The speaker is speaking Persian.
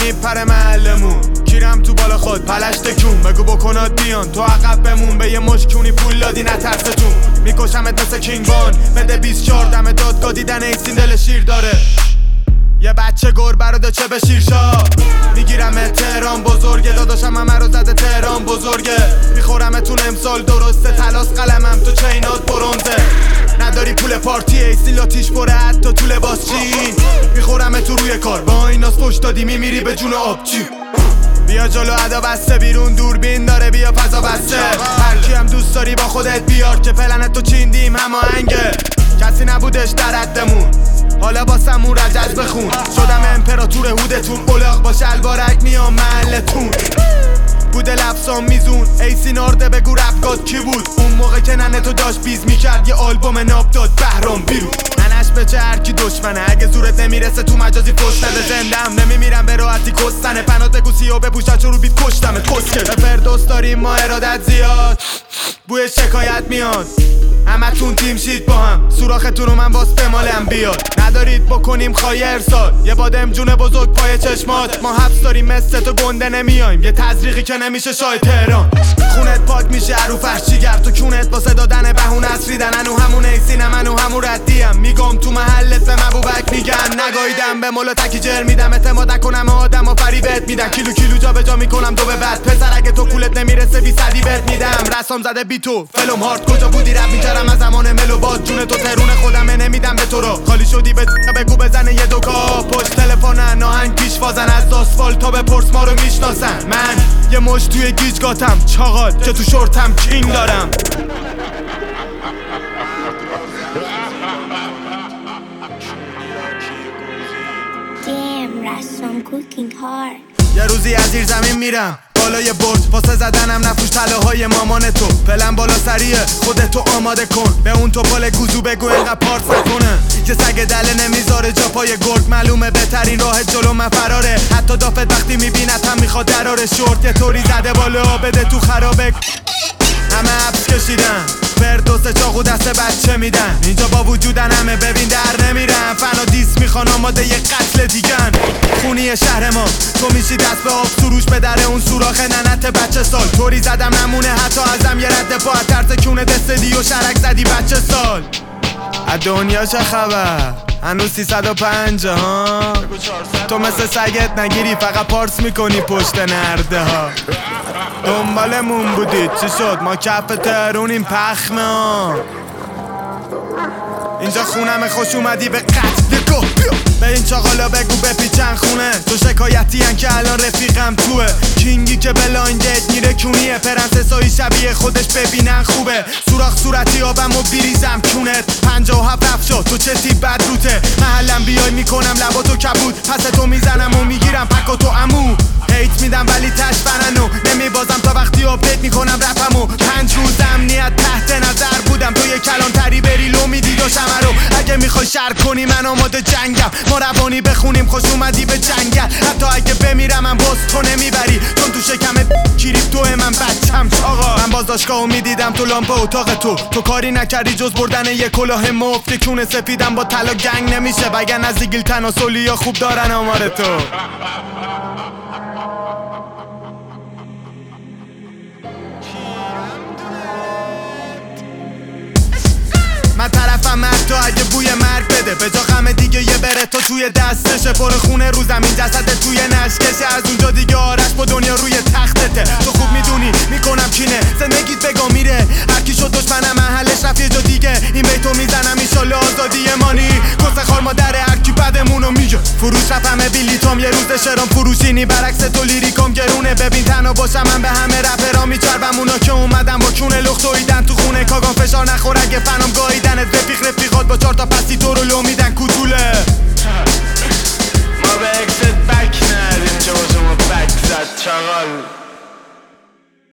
میپره محلمون. کیرم تو بالا خود پلشت کون، بگو بکنات بیان تو عقب بمون. به یه مشکونی پول دادی نترستون، میکشمت مثل کینگ بان. بده 24 دم دادگاه دیدن ایسین دل شیر داره. یه بچه گربه رو چه به شیرشا میگیرم تهران بزرگه. داداشم همه رو زده تهران بزرگه. میخورمتون امسال درسته تلاس قلمم تو چینات برونزه. نداری پول پارتی ایسی لاتیش بره حتی تو لباس جین. میخورم تو روی کار با ایناس پشت دادی میمیری به جون آبجی. بیا جلو ادا بسته بیرون دوربین داره بیا فضا بسته. هرکی هم دوست داری با خودت بیار که پلنت تو چیندیم هماهنگه. کسی نبودش در حدمون حالا باسمون رجز بخون. شدم امپراتور هودتون اولاق با شلوارک میام محلتون. بوده لفظام میزون ایسی نارده بگو رفگاد کی بود اون موقع که ننه تو داشت بیز میکرد یه آلبوم ناب داد بهرام بیرون. ننش به چه هرکی دشمنه اگه زورت نمیرسه تو مجازی فش نده. زندم نمیمیرم به راحتی کستنه پنات گوسی و بپوشن چون رو بیت کشتمت کسکه. به فردوس داریم ما ارادت زیاد بوی شکایت میاد. همتون تیم شید با هم سوراختون رو من باز بمالم بیاد. ندارید بکنیم خواهی ارسال یه بادم جون بزرگ پای چشمات. ما حبس داریم مثل تو گنده نمیایم یه تزریقی که نمیشه شای تهران. خونت پاک میشه عرو فرشی گرد تو کونت واسه دادن بهونه اسریدن. انو همون ایسینم انو همون ردیم میگم تو محلت به مبوبک میگن. نگاییدم به مولا تکی جر میدم اعتماد کنم آدم و فریبت میدن. کیلو کیلو جا به جا میکنم دو به بعد پسر اگه تو کولت نمیرسه 20 بهت میدم. رسام زده بی تو فلم هارد کجا بودی رپ میکردم از زمان ملو باد. جون تو ترون خودمه نمیدم به تو رو خالی شدی به بگو بزنه یه دوکا. پشت تلفنن آهنگ پیش وازن از آسفالت تا به پرس ما رو میشناسن. من یه مش توی گیجگاتم چاقال که تو شورتم کینگ دارم. یه روزی از زیر زمین میرم بالای برج واسه زدنم نفروش طلاهای مامان تو. پلن بالا سریه خودتو آماده کن به اون توپال گوزو بگو اینقدر پارس نکنه. که سگ دله نمیذاره جا پای گرد معلومه بهترین راه جلو من فراره. حتی دافت وقتی میبیند هم میخواد دراره. شورت یه طوری زده بالا بده تو خرابه. همه حبس کشیدن فردوس چاقو دست بچه میدن. اینجا با وجودن همه ببین در نمیرن. فنا دیس میخوان آماده یه قتل دیگن. خونی شهر ما تو میشی دست به آب سروش به در اون سوراخ ننت بچه سال. طوری زدم نمونه حتی ازم یه رد پا ترس کونه دستدی و شرک زدی بچه سال. از دنیا چه خبر هنوز 305 ها. تو مثل سگت نگیری فقط پارس میکنی پشت نرده ها. دنبالمون بودید چی شد ما کف تهرونیم پخمه ها. اینجا خونم خوش اومدی به قتل گو. به این چاقالا بگو بپیچن خونه. تو شکایتی هن که الان رفیقم توه. کینگی که بلاین دیت میره کونیه. پرنسسایی شبیه خودش ببینن خوبه. سوراخ صورتی آبم و بیریزم کونت. 57 افشا تو چه تیپ بد روته. محلم بیای میکنم لبا تو کبود. پس تو میزنم و میگیرم پکا تو امو. هیت میدم ولی تش برنو نمیبازم تا وقتی آپدیت میکنم رپمو. 5 روز امنیت تحت نظر بودم تو یه کلان تری بری لو میدی و شمه رو. اگه میخوای شر کنی من آماده جنگم. ما روانی بخونیم خوش اومدی به جنگل. حتی اگه بمیرم من باز تو نمیبری چون تو شکمت کریپتوه من بچم چاقا. من بازداشتگاهو میدیدم تو لامپ اتاق تو کاری نکردی جز بردن یه کلاه مفت. کونه سفیدم با طلا گنگ نمیشه وگرنه از زیگیل تناسلی یا خوب دارن آمار تو. من طرفم حتی اگه بوی مرگ بده به جا غم دیگه یه بره تو توی دستشه. پر خونه رو زمین جسد توی نشکشه. از اونجا دیگه آرش با دنیا روی تختته. تو خوب میدونی میکنم کینه زندگیت بگا میره. هرکی شد دشمنم محلش رفت یه جا دیگه. این بیتو میزنم ایشالله آزادی مانی. کسه خار مادر هرکی بدمونو میگه. فروش رفمه بیلیتام یه روز شرام فروشینی. برعکس تو لیریکام گرونه. ببین تنها باشم من به همه رپرا میچربم. اونا که اومدن با کونه لخت دویدن تو خونه. کاغان فشار نخور اگه فنام گاییدنت. رفیقات با 4 تا پسی تو رو لو میدن کوتوله. ما به اکست بک ندیم که با شما بک زد چاقال.